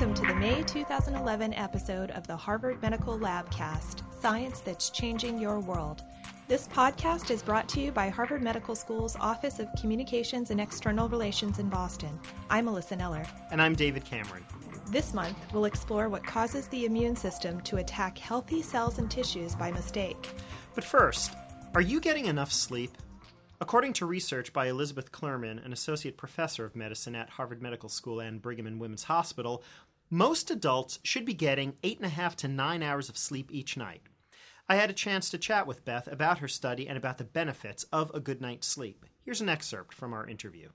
Welcome to the May 2011 episode of the Harvard Medical Labcast, Science That's Changing Your World. This podcast is brought to you by Harvard Medical School's Office of Communications and External Relations in Boston. I'm Melissa Neller. And I'm David Cameron. This month, we'll explore what causes the immune system to attack healthy cells and tissues by mistake. But first, are you getting enough sleep? According to research by Elizabeth Klerman, an associate professor of medicine at Harvard Medical School and Brigham and Women's Hospital, most adults should be getting 8.5 to 9 hours of sleep each night. I had a chance to chat with Beth about her study and about the benefits of a good night's sleep. Here's an excerpt from our interview.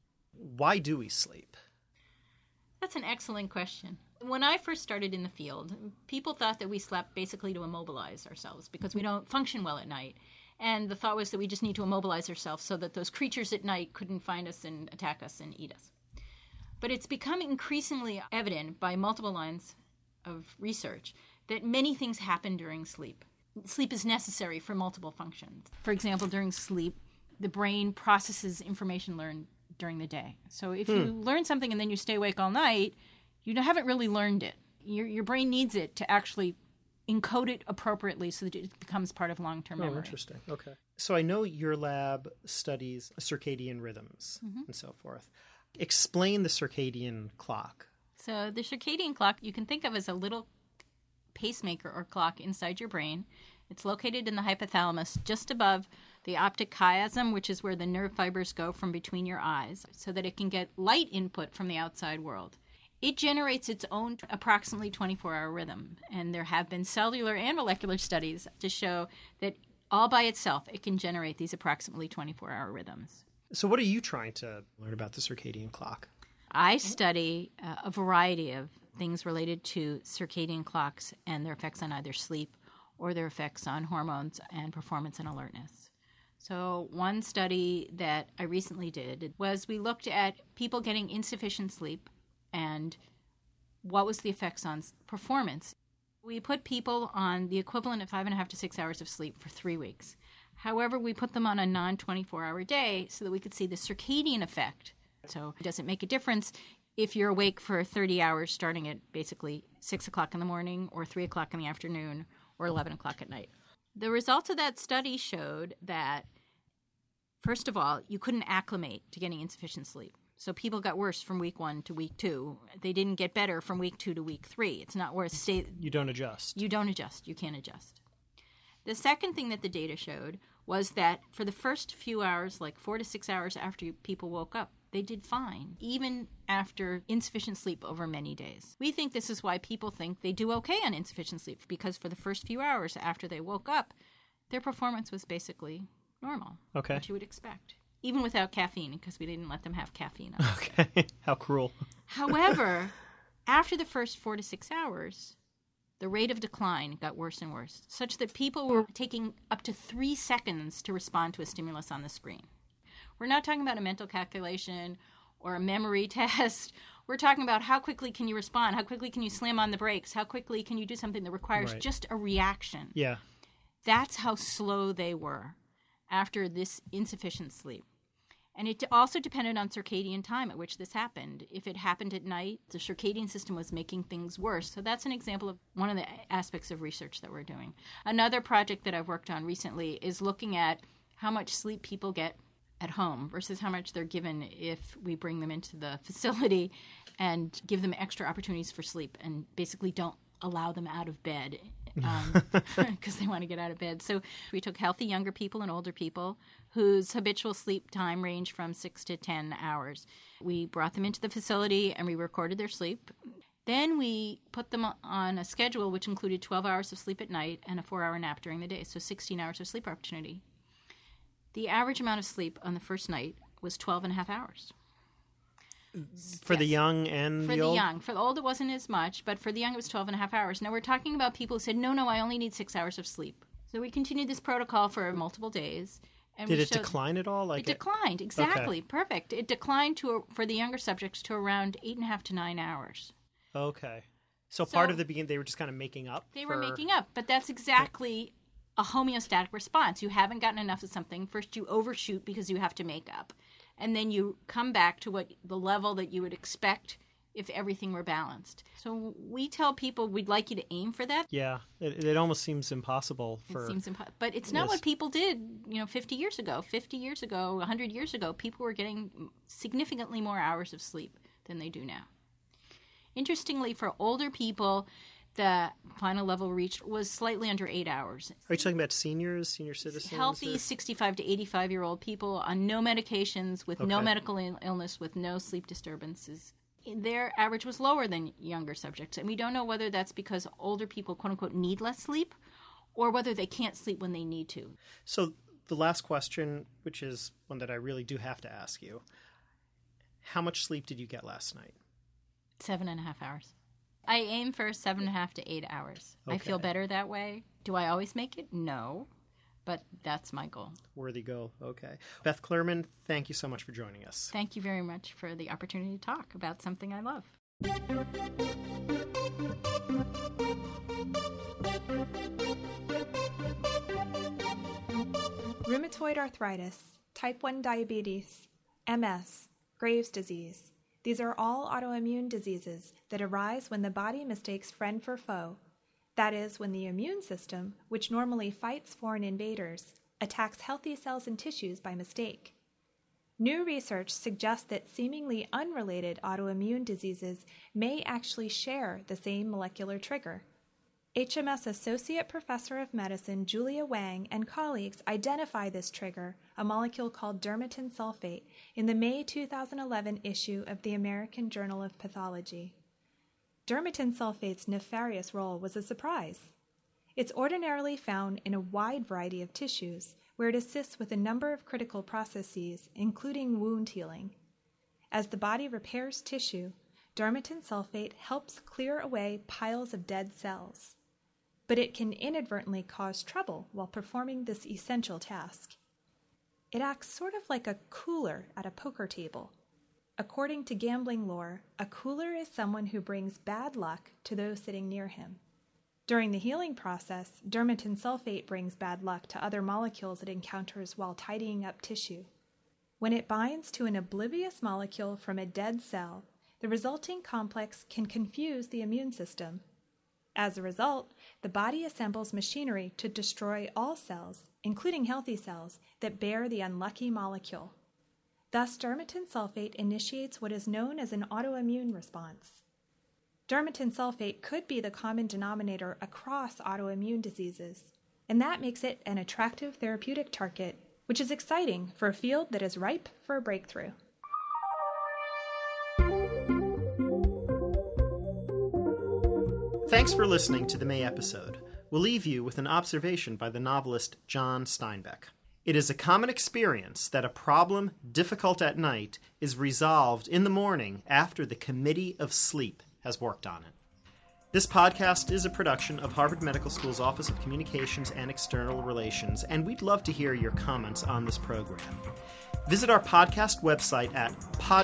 Why do we sleep? That's an excellent question. When I first started in the field, people thought that we slept basically to immobilize ourselves because we don't function well at night. And the thought was that we just need to immobilize ourselves so that those creatures at night couldn't find us and attack us and eat us. But it's become increasingly evident by multiple lines of research that many things happen during sleep. Sleep is necessary for multiple functions. For example, during sleep, the brain processes information learned during the day. So if you learn something and then you stay awake all night, you haven't really learned it. Your brain needs it to actually encode it appropriately so that it becomes part of long-term memory. Oh, interesting. Okay. So I know your lab studies circadian rhythms and so forth. Explain the circadian clock. So the circadian clock you can think of as a little pacemaker or clock inside your brain. It's located in the hypothalamus just above the optic chiasm, which is where the nerve fibers go from between your eyes, so that it can get light input from the outside world. It generates its own approximately 24-hour rhythm, and there have been cellular and molecular studies to show that all by itself it can generate these approximately 24-hour rhythms. So what are you trying to learn about the circadian clock? I study a variety of things related to circadian clocks and their effects on either sleep or their effects on hormones and performance and alertness. So one study that I recently did was we looked at people getting insufficient sleep and what was the effects on performance. We put people on the equivalent of 5.5 to 6 hours of sleep for 3 weeks. However, we put them on a non-24-hour day so that we could see the circadian effect. So does it make a difference if you're awake for 30 hours starting at basically 6 o'clock in the morning or 3 o'clock in the afternoon or 11 o'clock at night? The results of that study showed that, first of all, you couldn't acclimate to getting insufficient sleep. So people got worse from week 1 to week 2. They didn't get better from week 2 to week 3. It's not worth You don't adjust. You don't adjust. You can't adjust. The second thing that the data showed was that for the first few hours, like 4 to 6 hours after people woke up, they did fine, even after insufficient sleep over many days. We think this is why people think they do okay on insufficient sleep, because for the first few hours after they woke up, their performance was basically normal, which you would expect. Even without caffeine, because we didn't let them have caffeine. Okay. How cruel. However, after the first 4 to 6 hours, the rate of decline got worse and worse, such that people were taking up to 3 seconds to respond to a stimulus on the screen. We're not talking about a mental calculation or a memory test. We're talking about how quickly can you respond? How quickly can you slam on the brakes? How quickly can you do something that requires just a reaction? Yeah. That's how slow they were after this insufficient sleep. And it also depended on circadian time at which this happened. If it happened at night, the circadian system was making things worse. So that's an example of one of the aspects of research that we're doing. Another project that I've worked on recently is looking at how much sleep people get at home versus how much they're given if we bring them into the facility and give them extra opportunities for sleep and basically don't allow them out of bed because they want to get out of bed. So we took healthy younger people and older people whose habitual sleep time ranged from 6 to 10 hours. We brought them into the facility and we recorded their sleep. Then we put them on a schedule which included 12 hours of sleep at night and a 4-hour nap during the day, so 16 hours of sleep opportunity. The average amount of sleep on the first night was 12 and a half hours. For the young and for the old? For the young. For the old, it wasn't as much, but for the young, it was 12 and a half hours. Now, we're talking about people who said, no, I only need 6 hours of sleep. So we continued this protocol for multiple days. And Did it decline at all? It declined, exactly. Okay. Perfect. It declined for the younger subjects to around 8.5 to 9 hours. Okay. So part of the beginning, they were just kind of making up? They were making up, but that's exactly a homeostatic response. You haven't gotten enough of something. First, you overshoot because you have to make up. And then you come back to what the level that you would expect if everything were balanced. So we tell people we'd like you to aim for that. Yeah, it almost seems impossible. But it's not what people did, 50 years ago. 50 years ago, 100 years ago, people were getting significantly more hours of sleep than they do now. Interestingly, for older people, the final level reached was slightly under 8 hours. Are you talking about seniors, senior citizens? Healthy 65 to 85-year-old people on no medications, with no medical illness, with no sleep disturbances. Their average was lower than younger subjects. And we don't know whether that's because older people, quote-unquote, need less sleep or whether they can't sleep when they need to. So the last question, which is one that I really do have to ask you, how much sleep did you get last night? 7.5 hours. I aim for 7.5 to 8 hours. Okay. I feel better that way. Do I always make it? No. But that's my goal. Worthy goal. Okay. Beth Kluerman, thank you so much for joining us. Thank you very much for the opportunity to talk about something I love. Rheumatoid arthritis, type 1 diabetes, MS, Graves' disease. These are all autoimmune diseases that arise when the body mistakes friend for foe. That is, when the immune system, which normally fights foreign invaders, attacks healthy cells and tissues by mistake. New research suggests that seemingly unrelated autoimmune diseases may actually share the same molecular trigger. HMS Associate Professor of Medicine Julia Wang and colleagues identify this trigger, a molecule called dermatan sulfate, in the May 2011 issue of the American Journal of Pathology. Dermatan sulfate's nefarious role was a surprise. It's ordinarily found in a wide variety of tissues, where it assists with a number of critical processes, including wound healing. As the body repairs tissue, dermatan sulfate helps clear away piles of dead cells. But it can inadvertently cause trouble while performing this essential task. It acts sort of like a cooler at a poker table. According to gambling lore, a cooler is someone who brings bad luck to those sitting near him. During the healing process, dermatan sulfate brings bad luck to other molecules it encounters while tidying up tissue. When it binds to an oblivious molecule from a dead cell, the resulting complex can confuse the immune system. As a result, the body assembles machinery to destroy all cells, including healthy cells, that bear the unlucky molecule. Thus, dermatan sulfate initiates what is known as an autoimmune response. Dermatan sulfate could be the common denominator across autoimmune diseases, and that makes it an attractive therapeutic target, which is exciting for a field that is ripe for a breakthrough. Thanks for listening to the May episode. We'll leave you with an observation by the novelist John Steinbeck. It is a common experience that a problem difficult at night is resolved in the morning after the Committee of Sleep has worked on it. This podcast is a production of Harvard Medical School's Office of Communications and External Relations, and we'd love to hear your comments on this program. Visit our podcast website at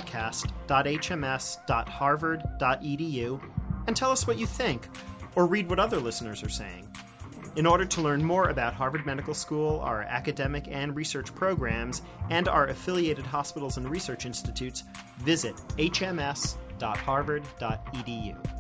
podcast.hms.harvard.edu and tell us what you think, or read what other listeners are saying. In order to learn more about Harvard Medical School, our academic and research programs, and our affiliated hospitals and research institutes, visit hms.harvard.edu.